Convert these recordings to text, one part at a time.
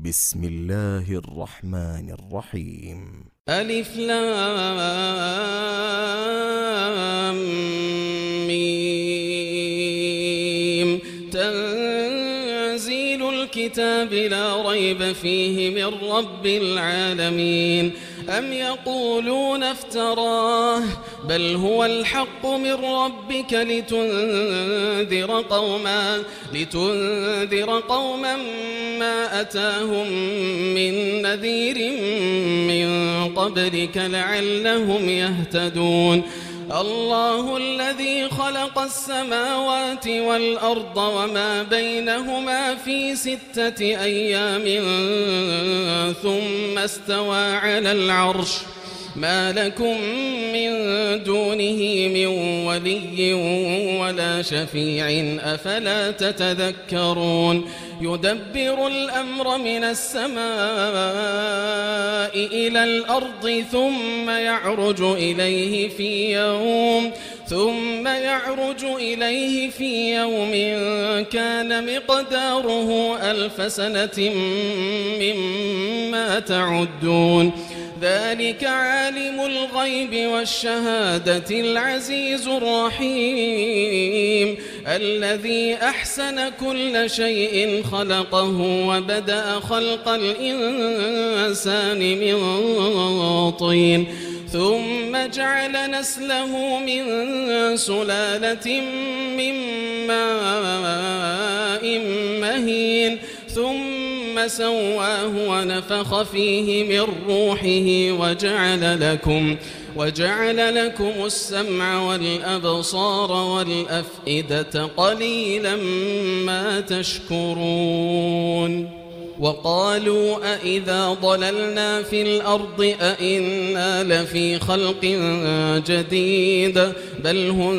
بسم الله الرحمن الرحيم. ألف لام ميم. تنزيل الكتاب لا ريب فيه من رب العالمين. أم يقولون افتراه بل هو الحق من ربك لتنذر قوما ما أتاهم من نذير من قبلك لعلهم يهتدون. الله الذي خلق السماوات والأرض وما بينهما في 6 أيام ثم استوى على العرش. ما لكم من دونه من ولي ولا شفيع أفلا تتذكرون. يدبر الأمر من السماء إلى الأرض ثم يعرج إليه في يوم كان مقداره 1000 سنة مما تعدون. ذلك عالم الغيب والشهادة العزيز الرحيم الذي أحسن كل شيء خلقه وبدأ خلق الإنسان من طين ثم جعل نسله من سلالة من ماء مهين ثم سواه ونفخ فيه من روحه وجعل لكم السمع والأبصار والأفئدة قليلا ما تشكرون. وقالوا أإذا ضللنا في الأرض أإنا لفي خلق جديد بل هم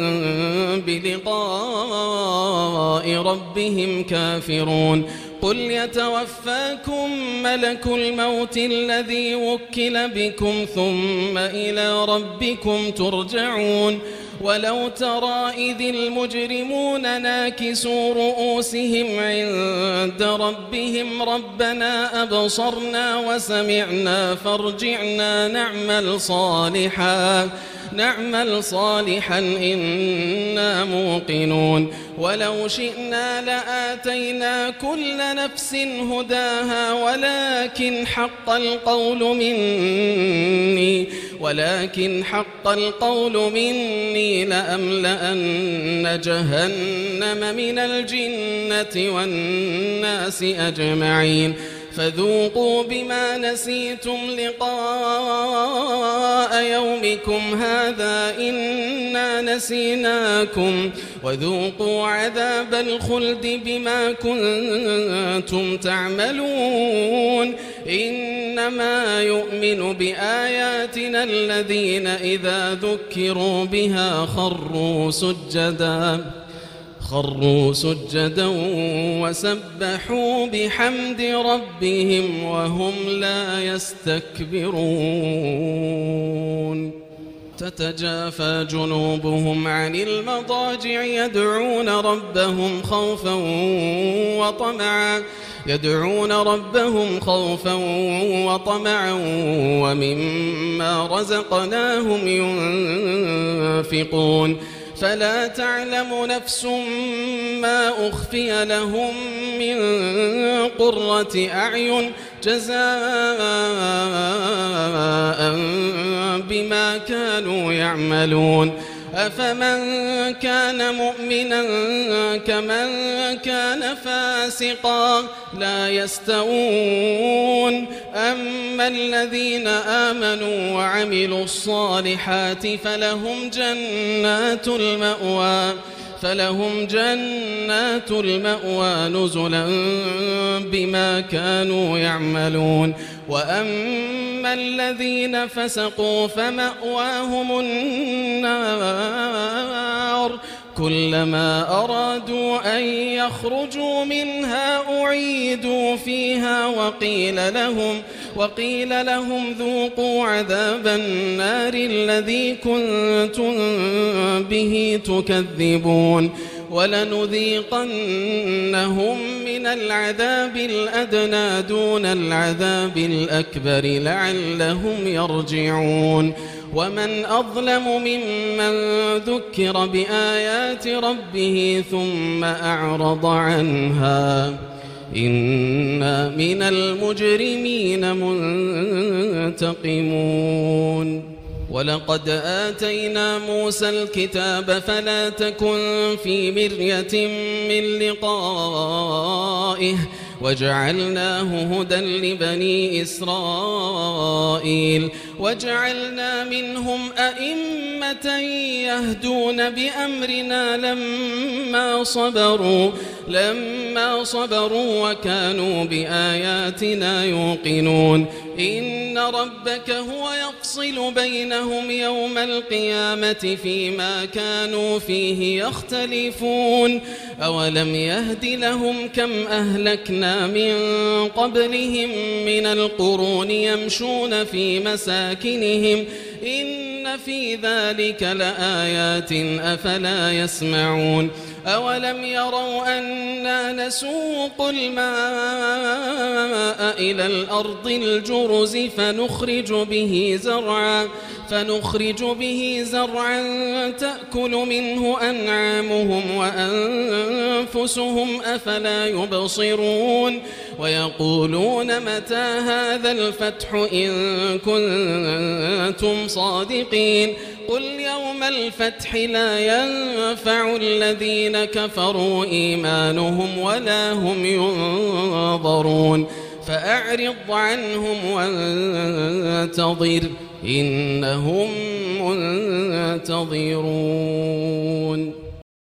بلقاء ربهم كافرون. قل يتوفاكم ملك الموت الذي وكل بكم ثم إلى ربكم ترجعون. ولو ترى إذ المجرمون ناكسوا رؤوسهم عند ربهم ربنا أبصرنا وسمعنا فارجعنا نعمل صالحا إنا موقنون. ولو شئنا لآتينا كل نفس هداها ولكن حق القول مني لأملأن جهنم من الجنة والناس أجمعين. فذوقوا بما نسيتم لقاء يومكم هذا إنا نسيناكم وذوقوا عذاب الخلد بما كنتم تعملون. إنما يؤمن بآياتنا الذين إذا ذكروا بها خروا سجدا وسبحوا بحمد ربهم وهم لا يستكبرون. تتجافى جنوبهم عن المضاجع يدعون ربهم خوفا وطمعا ومما رزقناهم ينفقون. فلا تعلم نفس ما أخفي لهم من قرة أعين جزاء بما كانوا يعملون. أفمن كان مؤمنا كمن كان فاسقا لا يستوون. أما الذين آمنوا وعملوا الصالحات فلهم جنات المأوى نزلا بما كانوا يعملون. وأما الذين فسقوا فمأواهم النار كلما أرادوا أن يخرجوا منها أعيدوا فيها وقيل لهم ذوقوا عذاب النار الذي كنتم به تكذبون. ولنذيقنهم من العذاب الأدنى دون العذاب الأكبر لعلهم يرجعون ومن أظلم ممن ذكر بآيات ربه ثم أعرض عنها إنا من المجرمين منتقمون ولقد آتينا موسى الكتاب فلا تكن في مرية من لقائه وجعلناه هدى لبني إسرائيل وجعلنا منهم أئمة يهدون بأمرنا لما صبروا وكانوا بآياتنا يوقنون إن ربك هو يفصل بينهم يوم القيامة فيما كانوا فيه يختلفون أولم يهد لهم كم أهلكنا من قبلهم من القرون يمشون في مساكنهم إن في ذلك لآيات أفلا يسمعون أولم يروا أنا نسوق الماء إلى الأرض الجرز فنخرج به زرعا تأكل منه أنعامهم وأنفسهم أفلا يبصرون ويقولون متى هذا الفتح إن كنتم صادقين قل يوم الفتح لا ينفع الذين كفروا إيمانهم ولا هم ينظرون فأعرض عنهم وانتظر إنهم منتظرون